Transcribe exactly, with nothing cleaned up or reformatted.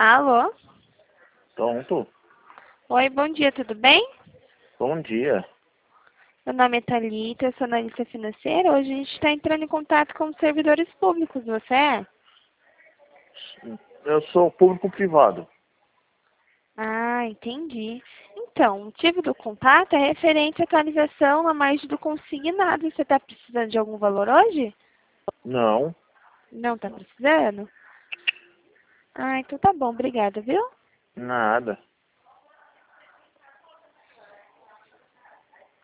Alô? Pronto. Oi, bom dia, tudo bem? Bom dia. Meu nome é Thalita, eu sou analista financeira. Hoje a gente está entrando em contato com os servidores públicos, você é? Eu sou público-privado. Ah, entendi. Então, o motivo do contato é referente à atualização na margem do consignado. Você está precisando de algum valor hoje? Não. Não está precisando? Ah, então tá bom, obrigada, viu? Nada.